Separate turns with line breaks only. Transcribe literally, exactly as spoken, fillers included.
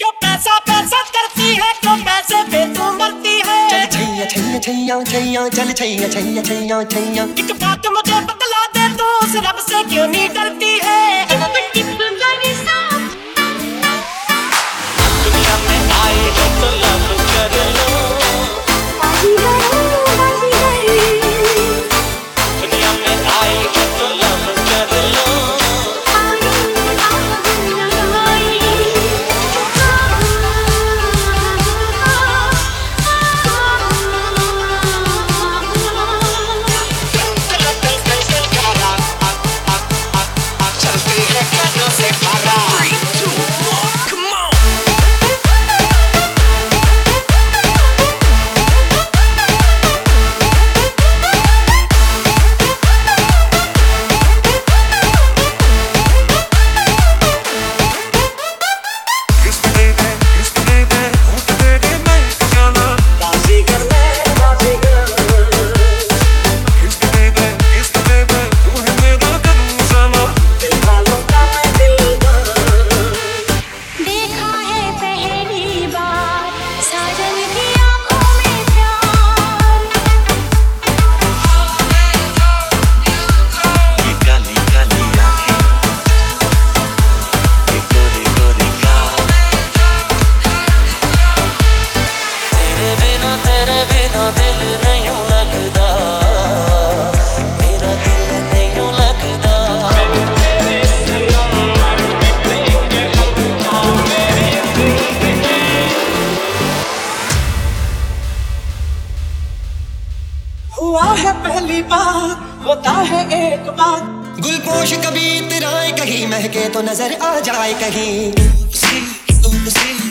क्यों पैसा पैसा करती है, क्यों पैसे पे तू मरती है।
चल छैया छैया छैया छैया चल छैया छैया छैया छैया।
एक बात मुझे बतला दे, तू उस रब से क्यों नहीं डरती है। दुनिया में आए हो तो लव कर लो, दुनिया में आए हो तो लव कर लो। हुआ है पहली बार, होता है एक बार।
गुलपोश कभी इतराए कहीं, महके तो नजर आ जाए कहीं।